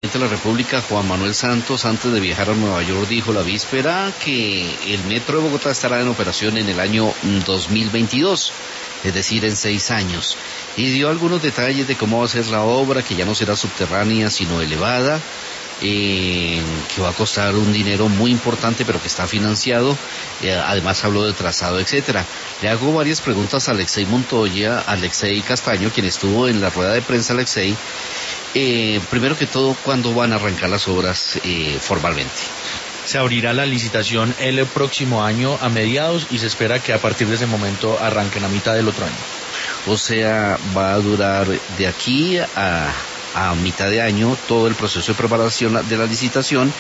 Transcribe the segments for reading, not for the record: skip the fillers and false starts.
presidente de la República, Juan Manuel Santos, antes de viajar a Nueva York, dijo la víspera que el metro de Bogotá estará en operación en el año 2022, es decir, en 6 años. Y dio algunos detalles de cómo va a ser la obra, que ya no será subterránea, sino elevada, que va a costar un dinero muy importante, pero que está financiado. Además habló de trazado, etcétera. Le hago varias preguntas a Alexei Montoya, Alexei Castaño, quien estuvo en la rueda de prensa. Alexei, primero que todo, ¿cuándo van a arrancar las obras formalmente? Se abrirá la licitación el próximo año a mediados y se espera que a partir de ese momento arranquen a mitad del otro año. O sea, va a durar de aquí a mitad de año todo el proceso de preparación de la licitación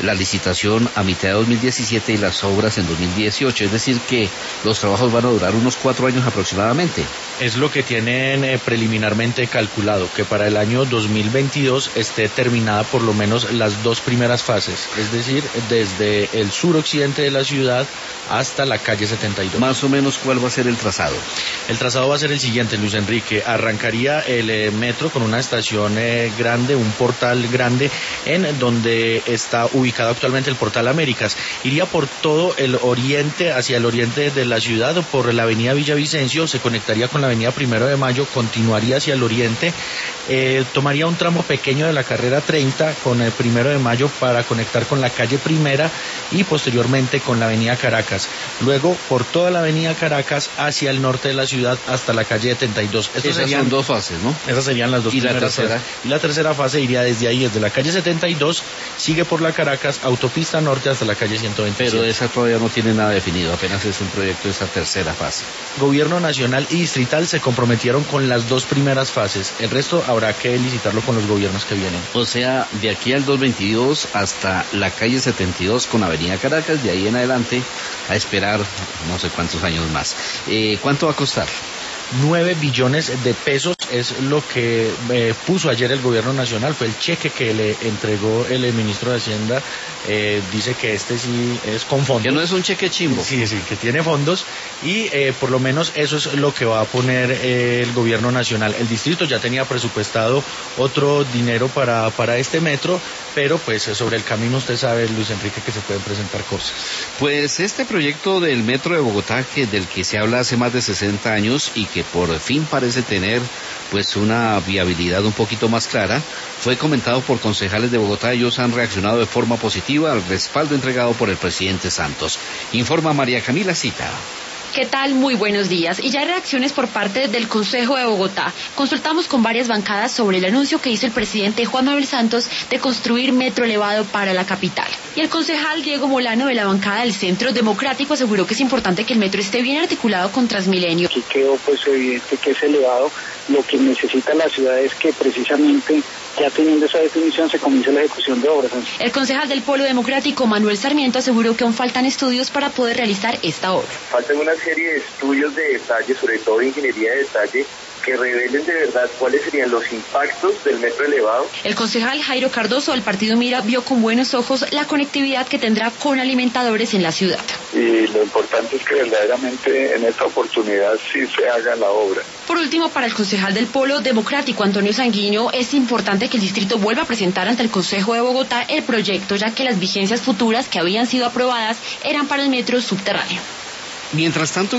a mitad de 2017 y las obras en 2018, es decir que los trabajos van a durar unos 4 años aproximadamente. Es lo que tienen preliminarmente calculado, que para el año 2022 esté terminada por lo menos las 2 primeras fases, es decir, desde el suroccidente de la ciudad hasta la calle 72. Más o menos, ¿cuál va a ser el trazado? El trazado va a ser el siguiente, Luis Enrique. Arrancaría el metro con una estación grande, un portal grande, en donde está ubicado actualmente el Portal Américas. Iría por todo el oriente, hacia el oriente de la ciudad, por la avenida Villavicencio, se conectaría con la avenida 1 de Mayo, continuaría hacia el oriente, tomaría un tramo pequeño de la carrera 30 con el 1 de Mayo para conectar con la calle Primera y posteriormente con la avenida Caracas. Luego por toda la avenida Caracas hacia el norte de la ciudad hasta la calle 72. Esas son 2 fases, ¿no? Esas serían las 2 primeras. ¿Y la tercera? Y la tercera fase iría desde ahí, desde la calle 72, sigue por la Caracas, autopista norte hasta la calle 127. Pero esa todavía no tiene nada definido, apenas es un proyecto de esa tercera fase. Gobierno nacional y distrital se comprometieron con las 2 primeras fases, el resto habrá que licitarlo con los gobiernos que vienen. O sea, de aquí al 2022 hasta la calle 72 con avenida Caracas, de ahí en adelante a esperar no sé cuántos años más. ¿Cuánto va a costar? 9 billones de pesos es lo que puso ayer el gobierno nacional, fue el cheque que le entregó el ministro de Hacienda. Dice que este sí es con fondos. Que no es un cheque chimbo. Sí, que tiene fondos y por lo menos eso es lo que va a poner el gobierno nacional. El distrito ya tenía presupuestado otro dinero para este metro, pero pues sobre el camino usted sabe, Luis Enrique, que se pueden presentar cosas. Pues este proyecto del metro de Bogotá, del que se habla hace más de 60 años y que por fin parece tener pues una viabilidad un poquito más clara, fue comentado por concejales de Bogotá. Ellos han reaccionado de forma positiva al respaldo entregado por el presidente Santos. Informa María Camila Cita. ¿Qué tal? Muy buenos días. Y ya hay reacciones por parte del Consejo de Bogotá. Consultamos con varias bancadas sobre el anuncio que hizo el presidente Juan Manuel Santos de construir metro elevado para la capital. Y el concejal Diego Molano, de la bancada del Centro Democrático, aseguró que es importante que el metro esté bien articulado con Transmilenio. Aquí quedó pues evidente que es elevado. Lo que necesita la ciudad es que precisamente, ya teniendo esa definición, se comience la ejecución de obras. El concejal del Polo Democrático, Manuel Sarmiento, aseguró que aún faltan estudios para poder realizar esta obra. Faltan una serie de estudios de detalle, sobre todo de ingeniería de detalle, que revelen de verdad cuáles serían los impactos del metro elevado. El concejal Jairo Cardoso del partido Mira vio con buenos ojos la conectividad que tendrá con alimentadores en la ciudad. Y lo importante es que verdaderamente en esta oportunidad sí se haga la obra. Por último, para el concejal del Polo Democrático, Antonio Sanguino, es importante que el distrito vuelva a presentar ante el Consejo de Bogotá el proyecto, ya que las vigencias futuras que habían sido aprobadas eran para el metro subterráneo. Mientras tanto,